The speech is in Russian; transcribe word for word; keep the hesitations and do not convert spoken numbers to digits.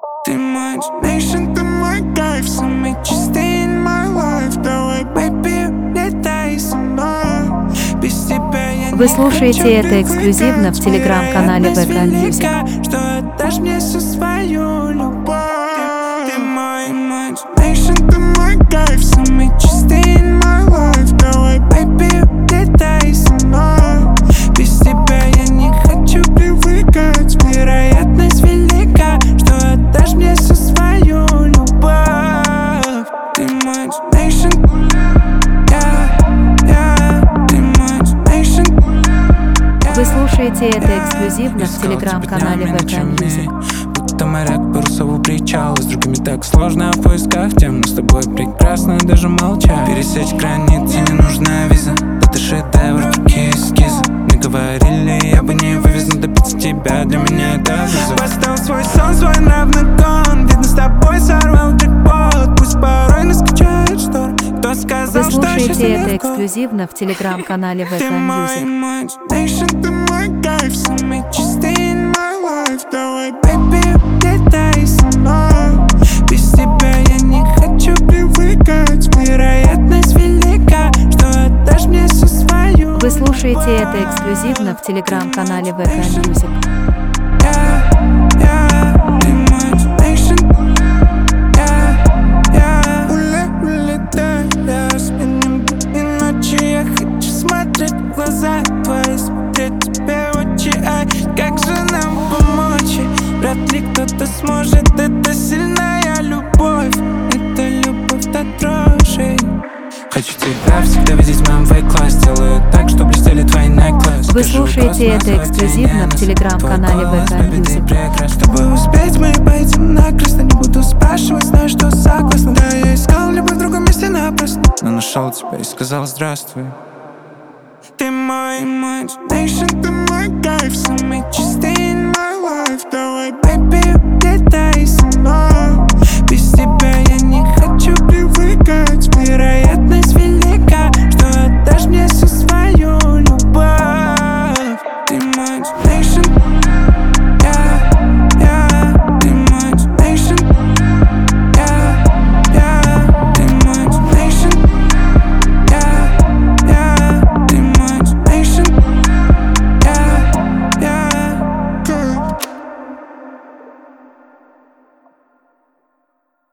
Ты мой imagination, ты мой кайф, самый чистый in my life. Давай, baby, летай со мной. Без тебя я не Вы слушаете хочу это эксклюзивно в телеграм-канале вэ ка Music. Что отдашь мне всю свою любовь. Ты, ты мой imagination, ты мой кайф, самый чистый in my life. Давай, baby, летай со мной. Без тебя я не хочу привыкать. Вероятность велика, что отдашь мне всю свою любовь. Ты мой imagination, yeah, yeah. Ты мой imagination, yeah. Вы слушаете это эксклюзивно в телеграм-канале вэ ка Music. Будто моряк по Русову причал. С другими так сложно, а в поисках тем. Но с тобой прекрасно даже молчать. Пересечь границы не нужна виза. Это шедевр, такие эскизы. Мне говорили, я бы не вывез, но добиться тебя для меня это вызов. Поставил свой сон, свой нрав на кон. Видно, с тобой сорвал джекпот. Пусть порой нас качает штор. Кто сказал, Вы что слушаете счастье это легко? эксклюзивно в телеграм-канале вэ Ты ка мой Music. imagination, ты мой кайф, самый чистый in my life. Давай, baby, летай со мной. Без тебя я не хочу привыкать. Вероятность велика, что отдашь мне всю свою. Вы слушаете это эксклюзивно в телеграм-канале вэ ка Music. Yeah, yeah. Ты мой imagination, yeah, yeah. Уле, улетай, я спинем будни ночи. Я хочу смотреть в глаза твои, смотреть тебе в очи. Ай, как же нам помочь? Вряд ли кто-то сможет. Это сильная любовь, это любовь до дрожи. Хочу тебя всегда видеть в моем вейк-класс. Делаю так, что блестели твои necklace. Вы слушаете это эксклюзивно в телеграм-канале вэ ка Music. Чтобы успеть, мы поедем накрест. Я не буду спрашивать, знаю, что согласна. Да, я искал любовь в другом месте напросто, но нашел тебя и сказал здравствуй. Ты мой imagination, ты мой